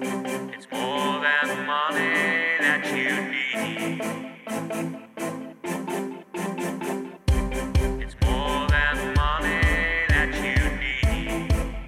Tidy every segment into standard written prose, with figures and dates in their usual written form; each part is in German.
It's more than money that you need. It's more than money that you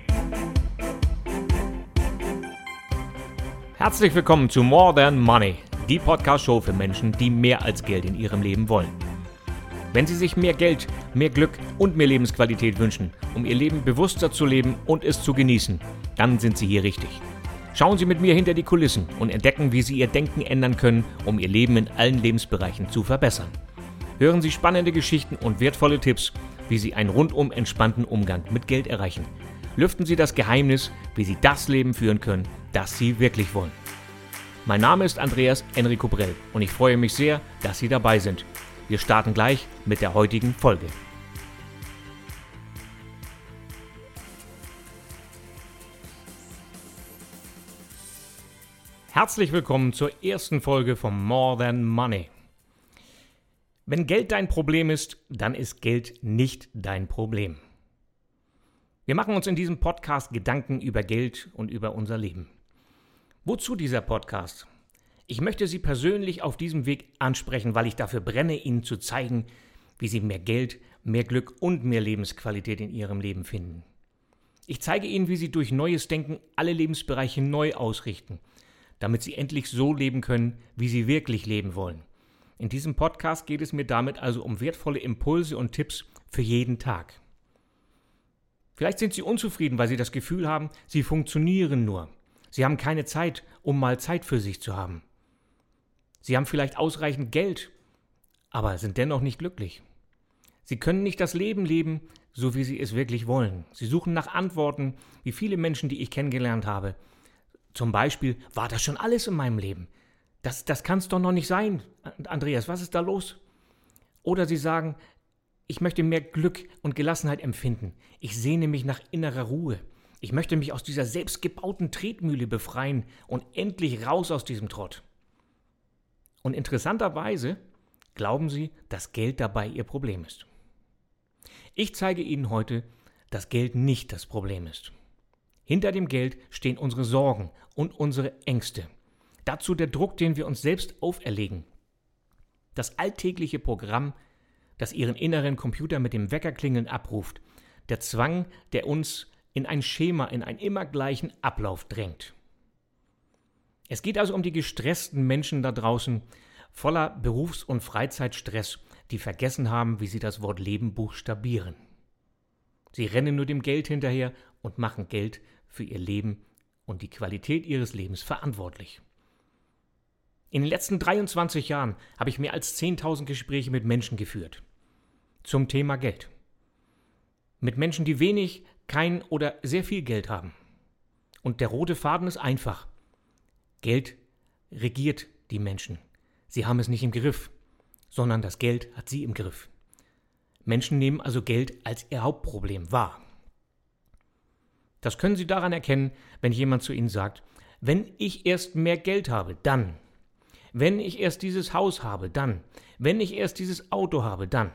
need. Herzlich willkommen zu More Than Money, die Podcast-Show für Menschen, die mehr als Geld in ihrem Leben wollen. Wenn Sie sich mehr Geld, mehr Glück und mehr Lebensqualität wünschen, um Ihr Leben bewusster zu leben und es zu genießen, dann sind Sie hier richtig. Schauen Sie mit mir hinter die Kulissen und entdecken, wie Sie Ihr Denken ändern können, um Ihr Leben in allen Lebensbereichen zu verbessern. Hören Sie spannende Geschichten und wertvolle Tipps, wie Sie einen rundum entspannten Umgang mit Geld erreichen. Lüften Sie das Geheimnis, wie Sie das Leben führen können, das Sie wirklich wollen. Mein Name ist Andreas Enrico Brell und ich freue mich sehr, dass Sie dabei sind. Wir starten gleich mit der heutigen Folge. Herzlich willkommen zur ersten Folge von More Than Money. Wenn Geld dein Problem ist, dann ist Geld nicht dein Problem. Wir machen uns in diesem Podcast Gedanken über Geld und über unser Leben. Wozu dieser Podcast? Ich möchte Sie persönlich auf diesem Weg ansprechen, weil ich dafür brenne, Ihnen zu zeigen, wie Sie mehr Geld, mehr Glück und mehr Lebensqualität in Ihrem Leben finden. Ich zeige Ihnen, wie Sie durch neues Denken alle Lebensbereiche neu ausrichten, damit Sie endlich so leben können, wie Sie wirklich leben wollen. In diesem Podcast geht es mir damit also um wertvolle Impulse und Tipps für jeden Tag. Vielleicht sind Sie unzufrieden, weil Sie das Gefühl haben, Sie funktionieren nur. Sie haben keine Zeit, um mal Zeit für sich zu haben. Sie haben vielleicht ausreichend Geld, aber sind dennoch nicht glücklich. Sie können nicht das Leben leben, so wie Sie es wirklich wollen. Sie suchen nach Antworten, wie viele Menschen, die ich kennengelernt habe. Zum Beispiel, war das schon alles in meinem Leben? Das kann es doch noch nicht sein. Andreas, was ist da los? Oder Sie sagen, ich möchte mehr Glück und Gelassenheit empfinden. Ich sehne mich nach innerer Ruhe. Ich möchte mich aus dieser selbstgebauten Tretmühle befreien und endlich raus aus diesem Trott. Und interessanterweise glauben Sie, dass Geld dabei Ihr Problem ist. Ich zeige Ihnen heute, dass Geld nicht das Problem ist. Hinter dem Geld stehen unsere Sorgen und unsere Ängste. Dazu der Druck, den wir uns selbst auferlegen. Das alltägliche Programm, das Ihren inneren Computer mit dem Weckerklingeln abruft. Der Zwang, der uns in ein Schema, in einen immer gleichen Ablauf drängt. Es geht also um die gestressten Menschen da draußen, voller Berufs- und Freizeitstress, die vergessen haben, wie sie das Wort Leben buchstabieren. Sie rennen nur dem Geld hinterher und machen Geld für ihr Leben und die Qualität ihres Lebens verantwortlich. In den letzten 23 Jahren habe ich mehr als 10.000 Gespräche mit Menschen geführt. Zum Thema Geld. Mit Menschen, die wenig, kein oder sehr viel Geld haben. Und der rote Faden ist einfach. Geld regiert die Menschen. Sie haben es nicht im Griff, sondern das Geld hat sie im Griff. Menschen nehmen also Geld als ihr Hauptproblem wahr. Das können Sie daran erkennen, wenn jemand zu Ihnen sagt, wenn ich erst mehr Geld habe, dann. Wenn ich erst dieses Haus habe, dann. Wenn ich erst dieses Auto habe, dann.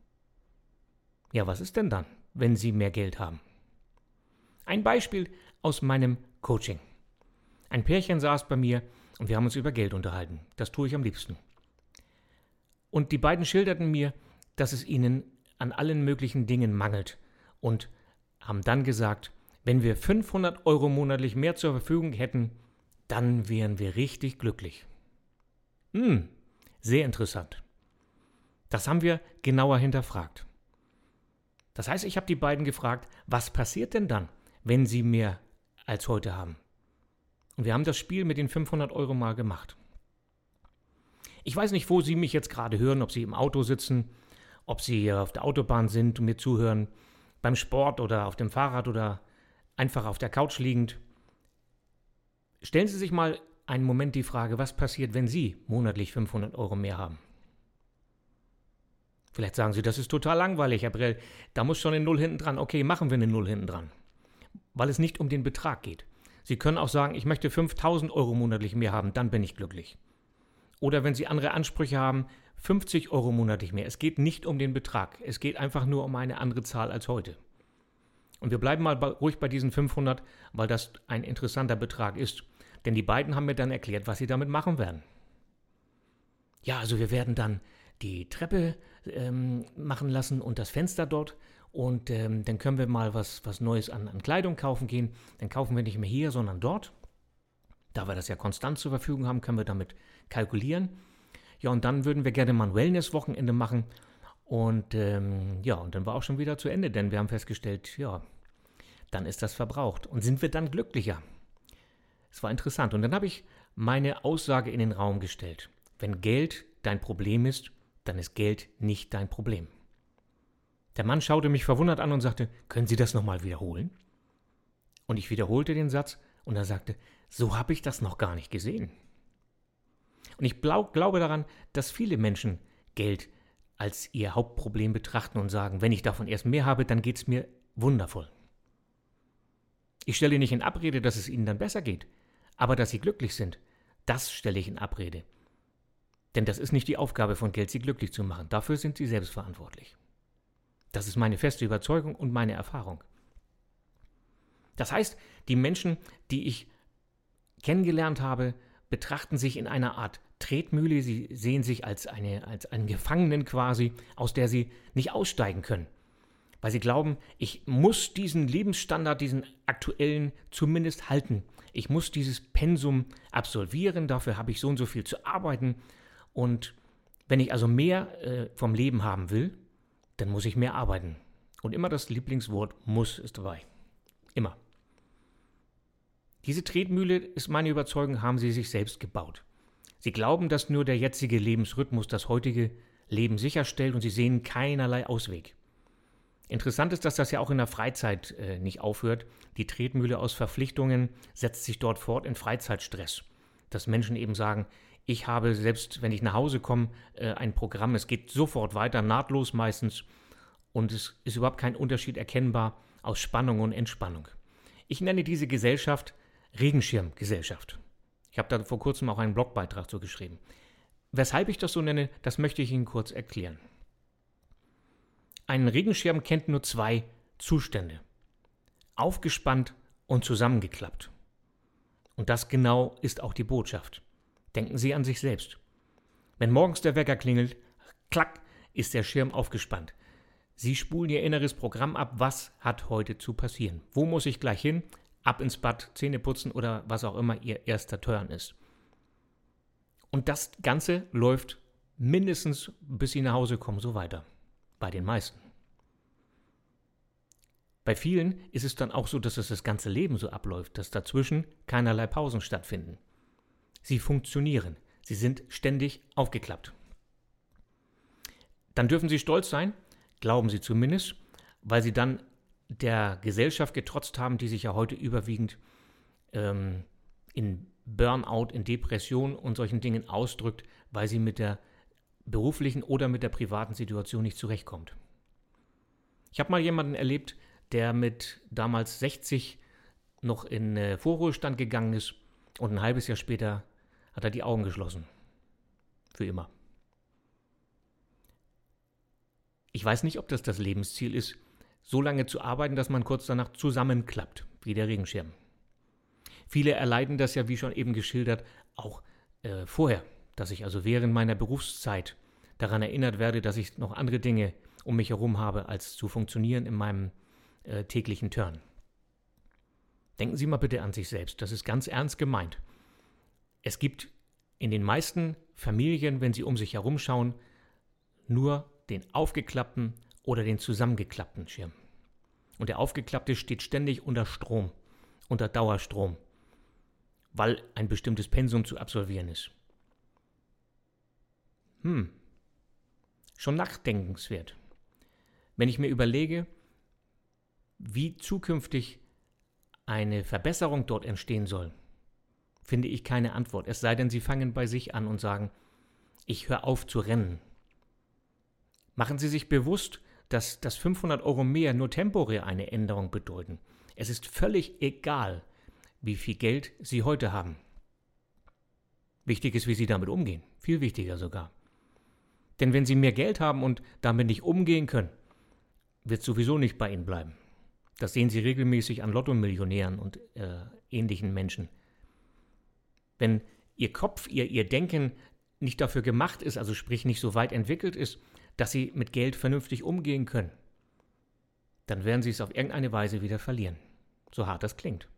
Ja, was ist denn dann, wenn Sie mehr Geld haben? Ein Beispiel aus meinem Coaching. Ein Pärchen saß bei mir und wir haben uns über Geld unterhalten. Das tue ich am liebsten. Und die beiden schilderten mir, dass es ihnen an allen möglichen Dingen mangelt und haben dann gesagt, wenn wir 500 € monatlich mehr zur Verfügung hätten, dann wären wir richtig glücklich. Sehr interessant. Das haben wir genauer hinterfragt. Das heißt, ich habe die beiden gefragt, was passiert denn dann, wenn sie mehr als heute haben? Und wir haben das Spiel mit den 500 € mal gemacht. Ich weiß nicht, wo Sie mich jetzt gerade hören, ob Sie im Auto sitzen, ob Sie auf der Autobahn sind und mir zuhören, beim Sport oder auf dem Fahrrad oder einfach auf der Couch liegend. Stellen Sie sich mal einen Moment die Frage, was passiert, wenn Sie monatlich 500 € mehr haben? Vielleicht sagen Sie, das ist total langweilig, Herr Brell, da muss schon eine Null hinten dran. Okay, machen wir eine Null hinten dran, weil es nicht um den Betrag geht. Sie können auch sagen, ich möchte 5.000 € monatlich mehr haben, dann bin ich glücklich. Oder wenn Sie andere Ansprüche haben, 50 € monatlich mehr. Es geht nicht um den Betrag. Es geht einfach nur um eine andere Zahl als heute. Und wir bleiben mal ruhig bei diesen 500, weil das ein interessanter Betrag ist. Denn die beiden haben mir dann erklärt, was sie damit machen werden. Ja, also wir werden dann die Treppe machen lassen und das Fenster dort. Und dann können wir mal was Neues an Kleidung kaufen gehen. Dann kaufen wir nicht mehr hier, sondern dort. Da wir das ja konstant zur Verfügung haben, können wir damit kalkulieren. Ja, und dann würden wir gerne mal ein Wellness-Wochenende machen. Und ja, und dann war auch schon wieder zu Ende, denn wir haben festgestellt, ja, dann ist das verbraucht. Und sind wir dann glücklicher? Es war interessant. Und dann habe ich meine Aussage in den Raum gestellt. Wenn Geld dein Problem ist, dann ist Geld nicht dein Problem. Der Mann schaute mich verwundert an und sagte, können Sie das nochmal wiederholen? Und ich wiederholte den Satz und er sagte, so habe ich das noch gar nicht gesehen. Und ich glaube daran, dass viele Menschen Geld als ihr Hauptproblem betrachten und sagen, wenn ich davon erst mehr habe, dann geht es mir wundervoll. Ich stelle nicht in Abrede, dass es ihnen dann besser geht, aber dass sie glücklich sind, das stelle ich in Abrede. Denn das ist nicht die Aufgabe von Geld, sie glücklich zu machen. Dafür sind sie selbst verantwortlich. Das ist meine feste Überzeugung und meine Erfahrung. Das heißt, die Menschen, die ich kennengelernt habe, betrachten sich in einer Art Tretmühle. Sie sehen sich als einen Gefangenen quasi, aus der sie nicht aussteigen können. Weil sie glauben, ich muss diesen Lebensstandard, diesen aktuellen zumindest halten. Ich muss dieses Pensum absolvieren, dafür habe ich so und so viel zu arbeiten. Und wenn ich also mehr vom Leben haben will, dann muss ich mehr arbeiten. Und immer das Lieblingswort muss ist dabei. Immer. Diese Tretmühle, ist meine Überzeugung, haben sie sich selbst gebaut. Sie glauben, dass nur der jetzige Lebensrhythmus das heutige Leben sicherstellt und sie sehen keinerlei Ausweg. Interessant ist, dass das ja auch in der Freizeit nicht aufhört. Die Tretmühle aus Verpflichtungen setzt sich dort fort in Freizeitstress. Dass Menschen eben sagen, ich habe, selbst wenn ich nach Hause komme, ein Programm, es geht sofort weiter, nahtlos meistens. Und es ist überhaupt kein Unterschied erkennbar aus Spannung und Entspannung. Ich nenne diese Gesellschaft Regenschirmgesellschaft. Ich habe da vor kurzem auch einen Blogbeitrag zu geschrieben. Weshalb ich das so nenne, das möchte ich Ihnen kurz erklären. Ein Regenschirm kennt nur zwei Zustände. Aufgespannt und zusammengeklappt. Und das genau ist auch die Botschaft. Denken Sie an sich selbst. Wenn morgens der Wecker klingelt, klack, ist der Schirm aufgespannt. Sie spulen Ihr inneres Programm ab, was hat heute zu passieren. Wo muss ich gleich hin? Ab ins Bad, Zähne putzen oder was auch immer Ihr erster Turn ist. Und das Ganze läuft mindestens, bis Sie nach Hause kommen, so weiter. Bei den meisten. Bei vielen ist es dann auch so, dass es das ganze Leben so abläuft, dass dazwischen keinerlei Pausen stattfinden. Sie funktionieren. Sie sind ständig aufgeklappt. Dann dürfen Sie stolz sein, glauben Sie zumindest, weil Sie dann der Gesellschaft getrotzt haben, die sich ja heute überwiegend in Burnout, in Depression und solchen Dingen ausdrückt, weil sie mit der beruflichen oder mit der privaten Situation nicht zurechtkommt. Ich habe mal jemanden erlebt, der mit damals 60 noch in Vorruhestand gegangen ist und ein halbes Jahr später hat er die Augen geschlossen. Für immer. Ich weiß nicht, ob das Lebensziel ist, so lange zu arbeiten, dass man kurz danach zusammenklappt, wie der Regenschirm. Viele erleiden das ja, wie schon eben geschildert, auch vorher, dass ich also während meiner Berufszeit daran erinnert werde, dass ich noch andere Dinge um mich herum habe, als zu funktionieren in meinem täglichen Turn. Denken Sie mal bitte an sich selbst, das ist ganz ernst gemeint. Es gibt in den meisten Familien, wenn Sie um sich herum schauen, nur den aufgeklappten oder den zusammengeklappten Schirm. Und der aufgeklappte steht ständig unter Strom, unter Dauerstrom, weil ein bestimmtes Pensum zu absolvieren ist. Schon nachdenkenswert. Wenn ich mir überlege, wie zukünftig eine Verbesserung dort entstehen soll, finde ich keine Antwort. Es sei denn, Sie fangen bei sich an und sagen, ich höre auf zu rennen. Machen Sie sich bewusst, dass 500 € mehr nur temporär eine Änderung bedeuten. Es ist völlig egal, wie viel Geld Sie heute haben. Wichtig ist, wie Sie damit umgehen. Viel wichtiger sogar. Denn wenn Sie mehr Geld haben und damit nicht umgehen können, wird es sowieso nicht bei Ihnen bleiben. Das sehen Sie regelmäßig an Lotto-Millionären und ähnlichen Menschen. Wenn Ihr Kopf, Ihr Denken nicht dafür gemacht ist, also sprich nicht so weit entwickelt ist, dass Sie mit Geld vernünftig umgehen können, dann werden Sie es auf irgendeine Weise wieder verlieren. So hart das klingt.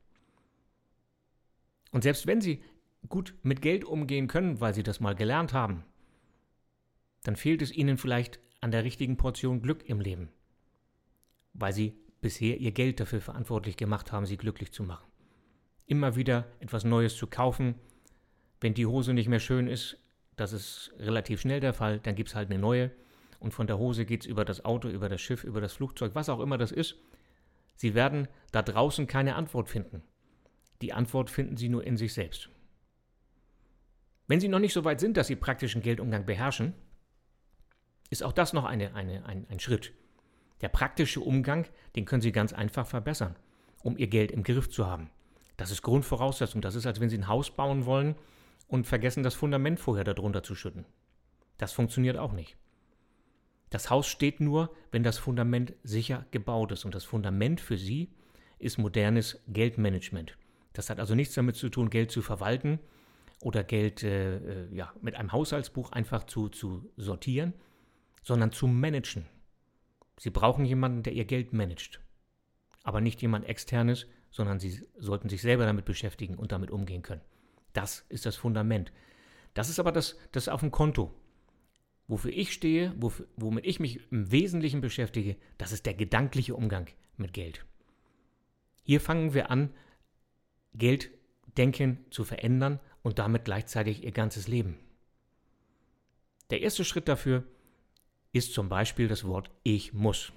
Und selbst wenn Sie gut mit Geld umgehen können, weil Sie das mal gelernt haben, dann fehlt es Ihnen vielleicht an der richtigen Portion Glück im Leben, weil Sie bisher Ihr Geld dafür verantwortlich gemacht haben, Sie glücklich zu machen. Immer wieder etwas Neues zu kaufen, wenn die Hose nicht mehr schön ist, das ist relativ schnell der Fall, dann gibt es halt eine neue und von der Hose geht es über das Auto, über das Schiff, über das Flugzeug, was auch immer das ist. Sie werden da draußen keine Antwort finden. Die Antwort finden Sie nur in sich selbst. Wenn Sie noch nicht so weit sind, dass Sie praktischen Geldumgang beherrschen, ist auch das noch ein Schritt. Der praktische Umgang, den können Sie ganz einfach verbessern, um Ihr Geld im Griff zu haben. Das ist Grundvoraussetzung. Das ist, als wenn Sie ein Haus bauen wollen und vergessen, das Fundament vorher darunter zu schütten. Das funktioniert auch nicht. Das Haus steht nur, wenn das Fundament sicher gebaut ist. Und das Fundament für Sie ist modernes Geldmanagement. Das hat also nichts damit zu tun, Geld zu verwalten oder Geld mit einem Haushaltsbuch einfach zu sortieren, sondern zu managen. Sie brauchen jemanden, der Ihr Geld managt. Aber nicht jemand Externes, sondern Sie sollten sich selber damit beschäftigen und damit umgehen können. Das ist das Fundament. Das ist aber das auf dem Konto. Wofür ich stehe, womit ich mich im Wesentlichen beschäftige, das ist der gedankliche Umgang mit Geld. Hier fangen wir an, Gelddenken zu verändern und damit gleichzeitig Ihr ganzes Leben. Der erste Schritt dafür ist zum Beispiel das Wort Ich muss.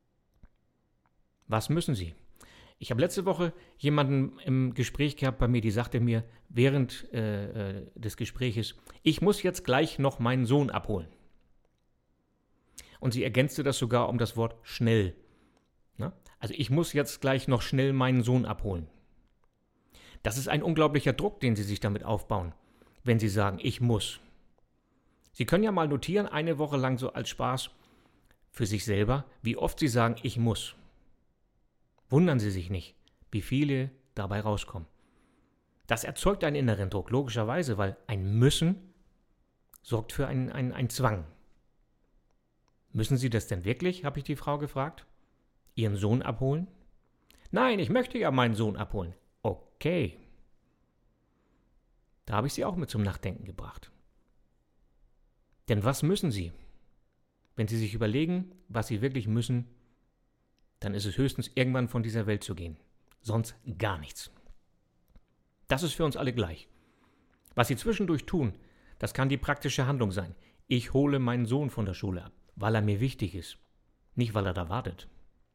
Was müssen Sie? Ich habe letzte Woche jemanden im Gespräch gehabt bei mir, die sagte mir während des Gespräches, ich muss jetzt gleich noch meinen Sohn abholen. Und sie ergänzte das sogar um das Wort schnell. Na? Also ich muss jetzt gleich noch schnell meinen Sohn abholen. Das ist ein unglaublicher Druck, den Sie sich damit aufbauen, wenn Sie sagen, ich muss. Sie können ja mal notieren, eine Woche lang so als Spaß für sich selber, wie oft Sie sagen, ich muss. Wundern Sie sich nicht, wie viele dabei rauskommen. Das erzeugt einen inneren Druck, logischerweise, weil ein Müssen sorgt für einen Zwang. Müssen Sie das denn wirklich, habe ich die Frau gefragt? Ihren Sohn abholen? Nein, ich möchte ja meinen Sohn abholen. Okay. Da habe ich Sie auch mit zum Nachdenken gebracht. Denn was müssen Sie? Wenn Sie sich überlegen, was Sie wirklich müssen, dann ist es höchstens, irgendwann von dieser Welt zu gehen. Sonst gar nichts. Das ist für uns alle gleich. Was Sie zwischendurch tun, das kann die praktische Handlung sein. Ich hole meinen Sohn von der Schule ab, weil er mir wichtig ist, nicht weil er da wartet.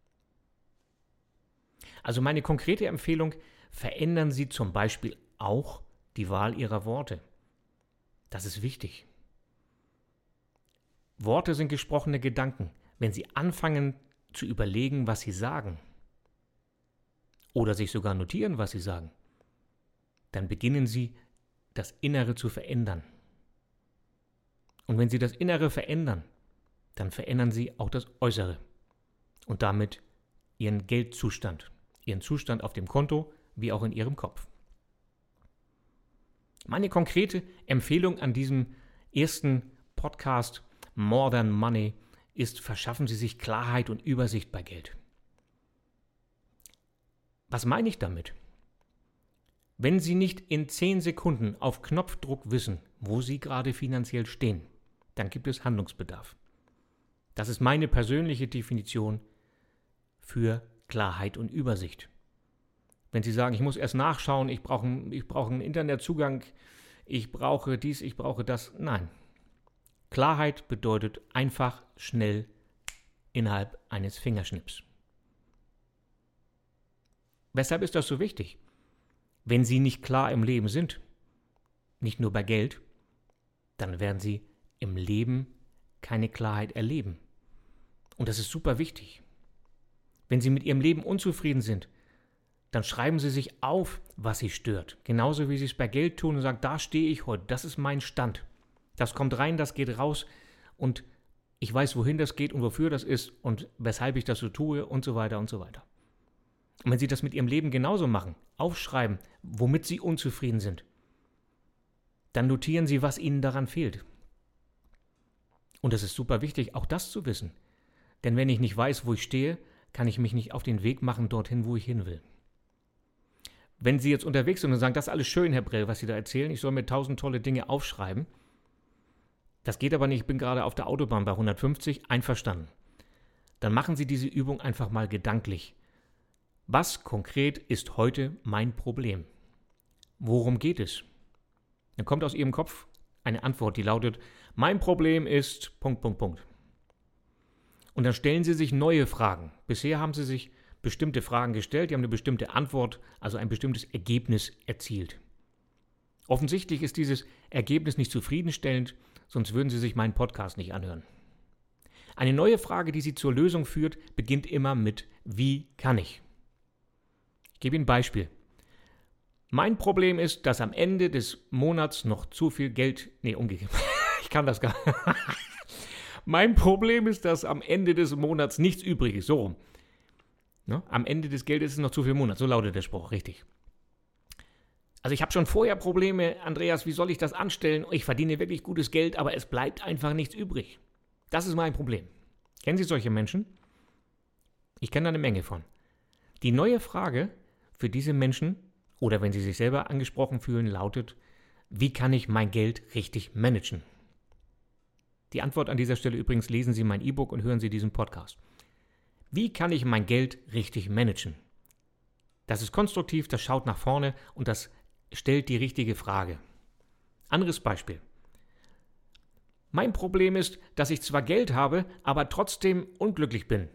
Also meine konkrete Empfehlung, verändern Sie zum Beispiel auch die Wahl Ihrer Worte. Das ist wichtig. Worte sind gesprochene Gedanken. Wenn Sie anfangen zu überlegen, was Sie sagen, oder sich sogar notieren, was Sie sagen, dann beginnen Sie, das Innere zu verändern. Und wenn Sie das Innere verändern, dann verändern Sie auch das Äußere und damit Ihren Geldzustand, Ihren Zustand auf dem Konto wie auch in Ihrem Kopf. Meine konkrete Empfehlung an diesem ersten Podcast More Than Money ist, verschaffen Sie sich Klarheit und Übersicht bei Geld. Was meine ich damit? Wenn Sie nicht in 10 Sekunden auf Knopfdruck wissen, wo Sie gerade finanziell stehen, dann gibt es Handlungsbedarf. Das ist meine persönliche Definition für Klarheit und Übersicht. Wenn Sie sagen, ich muss erst nachschauen, ich brauche einen Internetzugang, ich brauche dies, ich brauche das. Nein. Klarheit bedeutet einfach, schnell, innerhalb eines Fingerschnips. Weshalb ist das so wichtig? Wenn Sie nicht klar im Leben sind, nicht nur bei Geld, dann werden Sie im Leben keine Klarheit erleben. Und das ist super wichtig. Wenn Sie mit Ihrem Leben unzufrieden sind, dann schreiben Sie sich auf, was Sie stört. Genauso wie Sie es bei Geld tun und sagen, da stehe ich heute, das ist mein Stand. Das kommt rein, das geht raus und ich weiß, wohin das geht und wofür das ist und weshalb ich das so tue und so weiter und so weiter. Und wenn Sie das mit Ihrem Leben genauso machen, aufschreiben, womit Sie unzufrieden sind, dann notieren Sie, was Ihnen daran fehlt. Und es ist super wichtig, auch das zu wissen. Denn wenn ich nicht weiß, wo ich stehe, kann ich mich nicht auf den Weg machen dorthin, wo ich hin will. Wenn Sie jetzt unterwegs sind und sagen, das ist alles schön, Herr Brell, was Sie da erzählen, ich soll mir 1000 tolle Dinge aufschreiben, das geht aber nicht, ich bin gerade auf der Autobahn bei 150, einverstanden. Dann machen Sie diese Übung einfach mal gedanklich. Was konkret ist heute mein Problem? Worum geht es? Dann kommt aus Ihrem Kopf eine Antwort, die lautet, mein Problem ist... Und dann stellen Sie sich neue Fragen. Bisher haben Sie sich bestimmte Fragen gestellt, die haben eine bestimmte Antwort, also ein bestimmtes Ergebnis erzielt. Offensichtlich ist dieses Ergebnis nicht zufriedenstellend, sonst würden Sie sich meinen Podcast nicht anhören. Eine neue Frage, die Sie zur Lösung führt, beginnt immer mit wie kann ich? Ich gebe Ihnen ein Beispiel. Mein Problem ist, dass am Ende des Monats noch zu viel Geld... umgekehrt. Ich kann das gar nicht. Mein Problem ist, dass am Ende des Monats nichts übrig ist. So rum. Ne? Am Ende des Geldes ist noch zu viel Monat. So lautet der Spruch, richtig. Also ich habe schon vorher Probleme, Andreas, wie soll ich das anstellen? Ich verdiene wirklich gutes Geld, aber es bleibt einfach nichts übrig. Das ist mein Problem. Kennen Sie solche Menschen? Ich kenne da eine Menge von. Die neue Frage für diese Menschen, oder wenn sie sich selber angesprochen fühlen, lautet, wie kann ich mein Geld richtig managen? Die Antwort an dieser Stelle übrigens, lesen Sie mein E-Book und hören Sie diesen Podcast. Wie kann ich mein Geld richtig managen? Das ist konstruktiv, das schaut nach vorne und das stellt die richtige Frage. Anderes Beispiel. Mein Problem ist, dass ich zwar Geld habe, aber trotzdem unglücklich bin.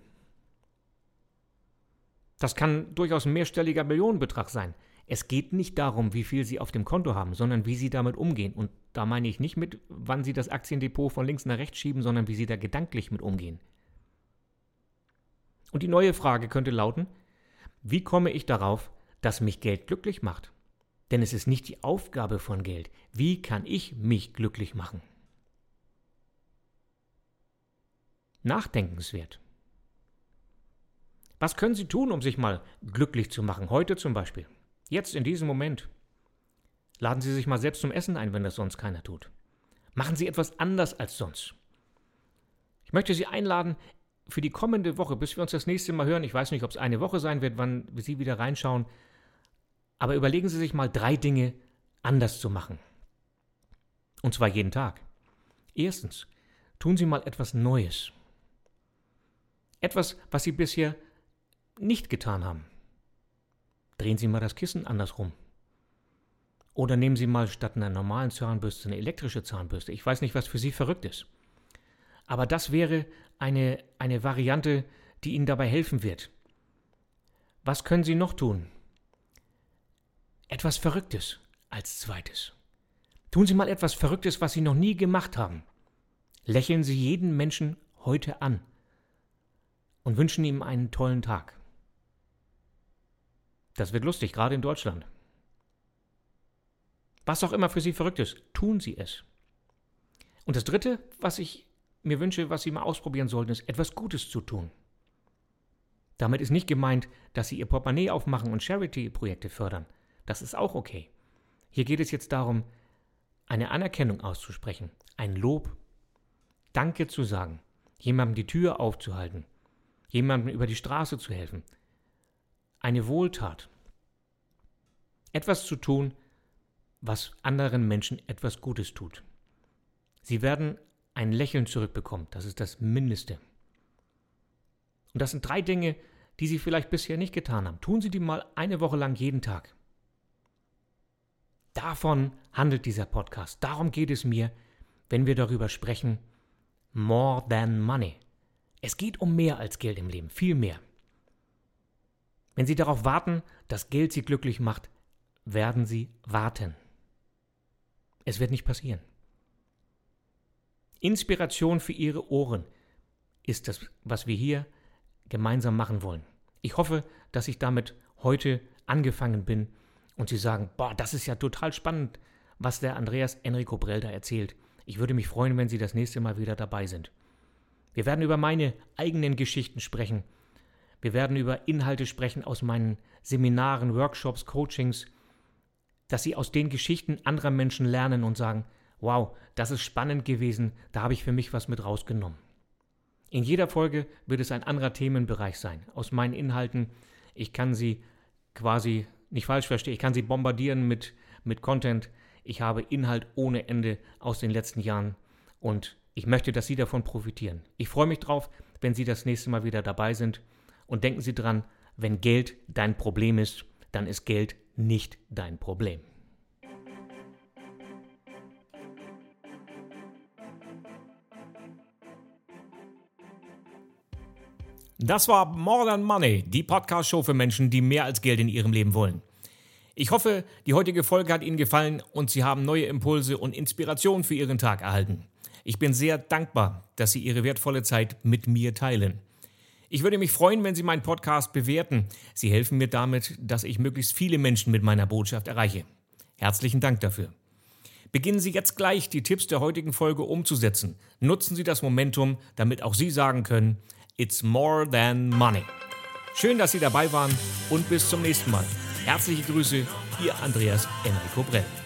Das kann durchaus ein mehrstelliger Millionenbetrag sein. Es geht nicht darum, wie viel Sie auf dem Konto haben, sondern wie Sie damit umgehen. Und da meine ich nicht mit, wann Sie das Aktiendepot von links nach rechts schieben, sondern wie Sie da gedanklich mit umgehen. Und die neue Frage könnte lauten, wie komme ich darauf, dass mich Geld glücklich macht? Denn es ist nicht die Aufgabe von Geld. Wie kann ich mich glücklich machen? Nachdenkenswert. Was können Sie tun, um sich mal glücklich zu machen? Heute zum Beispiel. Jetzt, in diesem Moment. Laden Sie sich mal selbst zum Essen ein, wenn das sonst keiner tut. Machen Sie etwas anders als sonst. Ich möchte Sie einladen, für die kommende Woche, bis wir uns das nächste Mal hören, ich weiß nicht, ob es eine Woche sein wird, wann Sie wieder reinschauen, aber überlegen Sie sich mal 3 Dinge anders zu machen. Und zwar jeden Tag. Erstens, tun Sie mal etwas Neues. Etwas, was Sie bisher nicht getan haben. Drehen Sie mal das Kissen andersrum. Oder nehmen Sie mal statt einer normalen Zahnbürste eine elektrische Zahnbürste. Ich weiß nicht, was für Sie verrückt ist. Aber das wäre eine Variante, die Ihnen dabei helfen wird. Was können Sie noch tun? Etwas Verrücktes als zweites. Tun Sie mal etwas Verrücktes, was Sie noch nie gemacht haben. Lächeln Sie jeden Menschen heute an und wünschen ihm einen tollen Tag. Das wird lustig, gerade in Deutschland. Was auch immer für Sie verrückt ist, tun Sie es. Und das Dritte, was ich mir wünsche, was Sie mal ausprobieren sollten, ist, etwas Gutes zu tun. Damit ist nicht gemeint, dass Sie Ihr Portemonnaie aufmachen und Charity-Projekte fördern. Das ist auch okay. Hier geht es jetzt darum, eine Anerkennung auszusprechen, ein Lob, Danke zu sagen, jemandem die Tür aufzuhalten, jemandem über die Straße zu helfen, eine Wohltat. Etwas zu tun, was anderen Menschen etwas Gutes tut. Sie werden ein Lächeln zurückbekommen, das ist das Mindeste. Und das sind 3 Dinge, die Sie vielleicht bisher nicht getan haben. Tun Sie die mal eine Woche lang jeden Tag. Davon handelt dieser Podcast. Darum geht es mir, wenn wir darüber sprechen, more than money. Es geht um mehr als Geld im Leben, viel mehr. Wenn Sie darauf warten, dass Geld Sie glücklich macht, werden Sie warten. Es wird nicht passieren. Inspiration für Ihre Ohren ist das, was wir hier gemeinsam machen wollen. Ich hoffe, dass ich damit heute angefangen bin und Sie sagen, boah, das ist ja total spannend, was der Andreas Enrico Brell da erzählt. Ich würde mich freuen, wenn Sie das nächste Mal wieder dabei sind. Wir werden über meine eigenen Geschichten sprechen. Wir werden über Inhalte sprechen aus meinen Seminaren, Workshops, Coachings. dass Sie aus den Geschichten anderer Menschen lernen und sagen, wow, das ist spannend gewesen, da habe ich für mich was mit rausgenommen. In jeder Folge wird es ein anderer Themenbereich sein. Aus meinen Inhalten, ich kann Sie quasi, nicht falsch verstehen, ich kann Sie bombardieren mit Content. Ich habe Inhalt ohne Ende aus den letzten Jahren und ich möchte, dass Sie davon profitieren. Ich freue mich drauf, wenn Sie das nächste Mal wieder dabei sind. Und denken Sie dran, wenn Geld dein Problem ist, dann ist Geld nicht dein Problem. Das war More Than Money, die Podcast-Show für Menschen, die mehr als Geld in ihrem Leben wollen. Ich hoffe, die heutige Folge hat Ihnen gefallen und Sie haben neue Impulse und Inspiration für Ihren Tag erhalten. Ich bin sehr dankbar, dass Sie Ihre wertvolle Zeit mit mir teilen. Ich würde mich freuen, wenn Sie meinen Podcast bewerten. Sie helfen mir damit, dass ich möglichst viele Menschen mit meiner Botschaft erreiche. Herzlichen Dank dafür. Beginnen Sie jetzt gleich, die Tipps der heutigen Folge umzusetzen. Nutzen Sie das Momentum, damit auch Sie sagen können, It's more than money. Schön, dass Sie dabei waren und bis zum nächsten Mal. Herzliche Grüße, Ihr Andreas Enrico Brell.